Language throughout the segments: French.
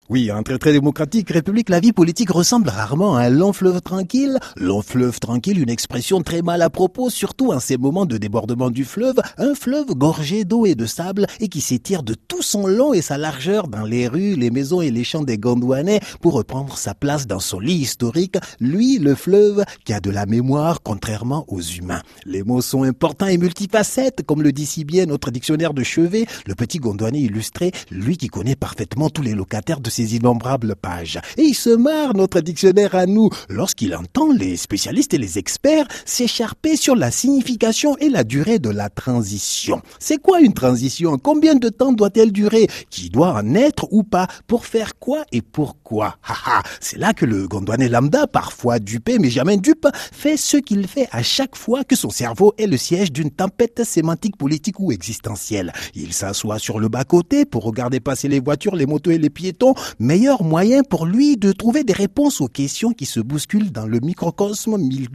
Oui, entre très démocratique, république, la vie politique ressemble rarement à un long fleuve tranquille. Long fleuve tranquille, une expression très mal à propos, surtout en ces moments de débordement du fleuve. Un fleuve gorgé d'eau et de sable et qui s'étire de tout son long et sa largeur dans les rues, les maisons et les champs des Gondwanais pour reprendre sa place dans son lit historique. Lui, le fleuve qui a de la mémoire contrairement aux humains. Les mots sont importants et multifacettes, comme le dit si bien notre dictionnaire de chevet, le petit Gondwanais illustré, lui qui connaît parfaitement tous les locataires de ces innombrables pages. Et il se marre, notre dictionnaire à nous, lorsqu'il entend les spécialistes et les experts s'écharper sur la signification et la durée de la transition. C'est quoi une transition? Combien de temps doit-elle durer? Qui doit en être ou pas? Pour faire quoi et pourquoi? C'est là que le Gondwanais lambda, parfois dupé mais jamais dupe, fait ce qu'il fait à chaque fois que son cerveau est le siège d'une tempête sémantique, politique ou existentielle. Il s'assoit sur le bas-côté pour regarder passer les voitures, les motos et les piétons. Meilleur moyen pour lui de trouver des réponses aux questions qui se bousculent dans le microcosme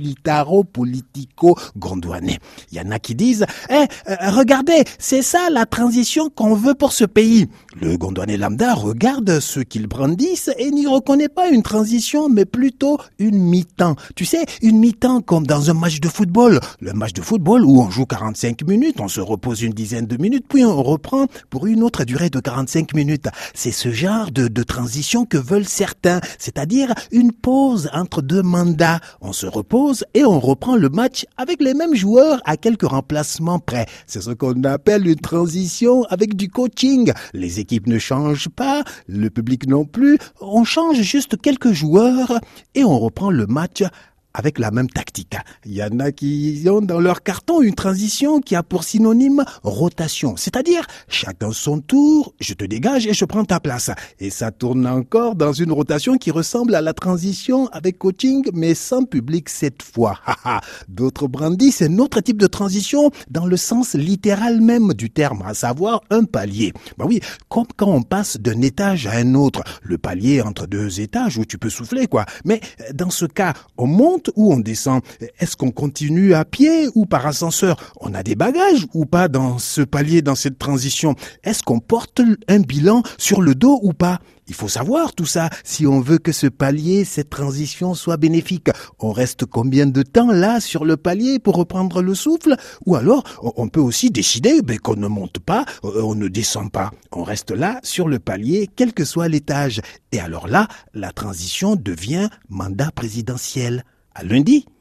militaro-politico-gondwanais. Il y en a qui disent regardez, c'est ça la transition qu'on veut pour ce pays. Le Gondwanais lambda regarde ceux qu'ils brandissent et n'y reconnaît pas une transition, mais plutôt une mi-temps. Tu sais, une mi-temps comme dans un match de football. Le match de football où on joue 45 minutes, on se repose une dizaine de minutes, puis on reprend pour une autre durée de 45 minutes. C'est ce genre de transition que veulent certains, c'est-à-dire une pause entre deux mandats. On se repose et on reprend le match avec les mêmes joueurs à quelques remplacements près. C'est ce qu'on appelle une transition avec du coaching. Les équipes ne changent pas, le public non plus. On change juste quelques joueurs et on reprend le match avec la même tactique. Il y en a qui ont dans leur carton une transition qui a pour synonyme rotation. C'est-à-dire, chacun son tour, je te dégage et je prends ta place. Et ça tourne encore dans une rotation qui ressemble à la transition avec coaching, mais sans public cette fois. D'autres brandissent un autre type de transition dans le sens littéral même du terme, à savoir un palier. Oui, comme quand on passe d'un étage à un autre. Le palier entre deux étages où tu peux souffler, quoi. Mais dans ce cas, on monte ou on descend? Est-ce qu'on continue à pied ou par ascenseur? On a des bagages ou pas dans ce palier, dans cette transition? Est-ce qu'on porte un bilan sur le dos ou pas? Il faut savoir tout ça si on veut que ce palier, cette transition soit bénéfique. On reste combien de temps là sur le palier pour reprendre le souffle? Ou alors, on peut aussi décider qu'on ne monte pas, on ne descend pas. On reste là sur le palier, quel que soit l'étage. Et alors là, la transition devient mandat présidentiel. À lundi.